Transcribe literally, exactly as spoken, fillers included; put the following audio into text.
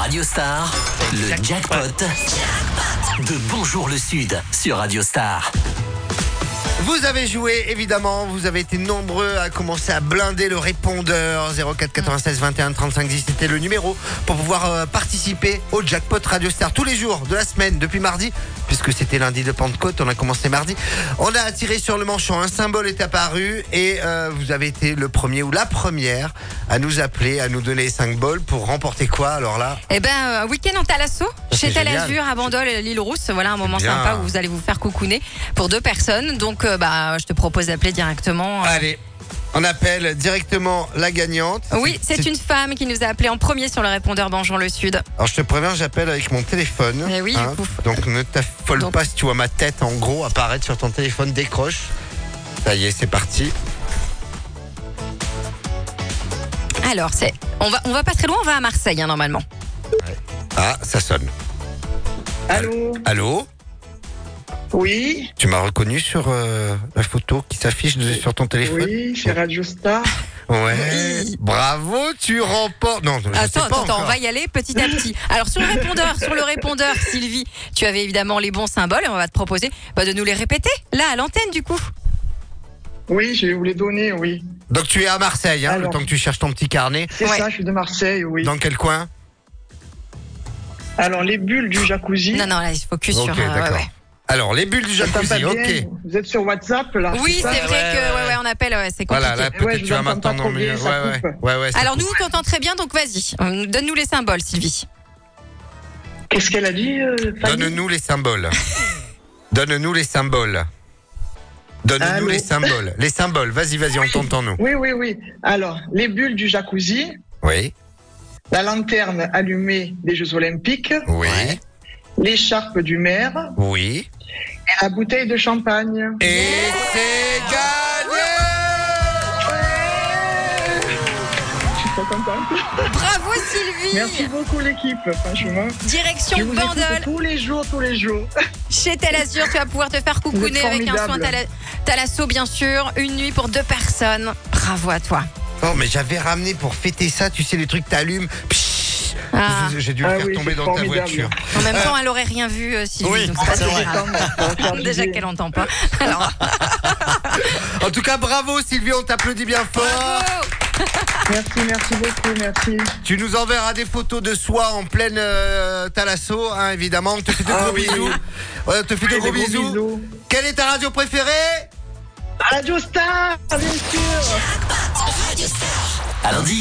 Radio Star, le jackpot de Bonjour le Sud sur Radio Star. Vous avez joué, évidemment, vous avez été nombreux à commencer à blinder le répondeur. Zéro quatre quatre-vingt-seize vingt et un trente-cinq dix, c'était le numéro pour pouvoir euh, participer au jackpot Radio Star tous les jours de la semaine, depuis mardi, puisque c'était lundi de Pentecôte, on a commencé mardi. On a tiré sur le manchon, un symbole est apparu et euh, vous avez été le premier ou la première à nous appeler, à nous donner cinq balles pour remporter quoi alors là? Eh ben, un week-end en Thalasso, chez Talazur, à Bandol, l'île Rousse. Voilà un moment bien. sympa où vous allez vous faire coucouner pour deux personnes. Donc, euh, bah, je te propose d'appeler directement. Allez, on appelle directement la gagnante. Oui, c'est une femme qui nous a appelé en premier sur le répondeur Bonjour le Sud. Alors je te préviens, j'appelle avec mon téléphone. Eh oui, du coup. Donc ne t'affole Donc- pas si tu vois ma tête en gros apparaître sur ton téléphone, décroche. Ça y est, c'est parti. Alors, c'est, on va, on va pas très loin, on va à Marseille, hein, normalement. Ah, ça sonne. Allô? Allô? Oui, Tu m'as reconnu sur euh, la photo qui s'affiche de- sur ton téléphone? oui, c'est Radio Star. Ouais. Oui. Bravo, tu remportes. Non, je sais Attends, pas attends, attends, encore. on va y aller petit à petit. Alors sur le répondeur, sur le répondeur, Sylvie, tu avais évidemment les bons symboles et on va te proposer bah, de nous les répéter là à l'antenne du coup. Oui, je vais vous les donner, oui. Donc tu es à Marseille, hein, le Alors. temps que tu cherches ton petit carnet. C'est Ouais. ça, je suis de Marseille, oui. Dans quel coin? Alors, les bulles du jacuzzi. Non, non, là, il se focus Ok, sur. euh, ouais, d'accord. ouais. Alors, les bulles du Je t'entends jacuzzi, pas ok. bien. Vous êtes sur WhatsApp, là? Oui, ça c'est vrai ouais, que ouais. ouais, ouais, on appelle, ouais, c'est compliqué. Voilà, là, peut-être Ouais, je tu vas vous entends pas m'entendre trop mieux. bien, ça Ouais, ouais, coupe. ouais, ouais, ça Alors coupe. nous, on t'entend très bien, donc vas-y, euh, donne-nous les symboles, Sylvie. Qu'est-ce qu'elle a dit, euh, Fanny? Donne-nous les symboles. Donne-nous les symboles. Donne-nous Allô? les symboles. Les symboles, vas-y, vas-y, on t'entend-nous. Oui, oui, oui. Alors, les bulles du jacuzzi, Oui, la lanterne allumée des Jeux Olympiques, oui, l'écharpe du maire oui. et la bouteille de champagne. Et c'est gagné! Je suis trop contente. Bravo Sylvie. Merci beaucoup, l'équipe, franchement. Je Direction vous écoute Bandol, tous les jours, tous les jours. chez Talazur, tu vas pouvoir te faire Vous coucouner êtes avec un soin formidable. tala- Thalasso bien sûr, une nuit pour deux personnes. Bravo à toi. Oh, mais j'avais ramené pour fêter ça, tu sais, les trucs t'allumes. Pshhh. Ah. J'ai dû le Ah faire oui, tomber c'est dans ta formidable. voiture. En même temps, elle aurait rien vu, euh, Sylvie. Oui, donc c'est pas c'est très vrai. grave. Ça va faire du Déjà bien. qu'elle entend pas. Alors, En tout cas, bravo Sylvie, on t'applaudit bien fort. bravo. Merci, merci beaucoup, merci. Tu nous enverras des photos de soi en pleine euh, Thalasso, hein, évidemment. On te fait de Ah gros oui, bisous. oui. Ouais, on te fait de Des gros gros bisous. bisous. Quelle est ta radio préférée? Radio Star, bien sûr. À lundi.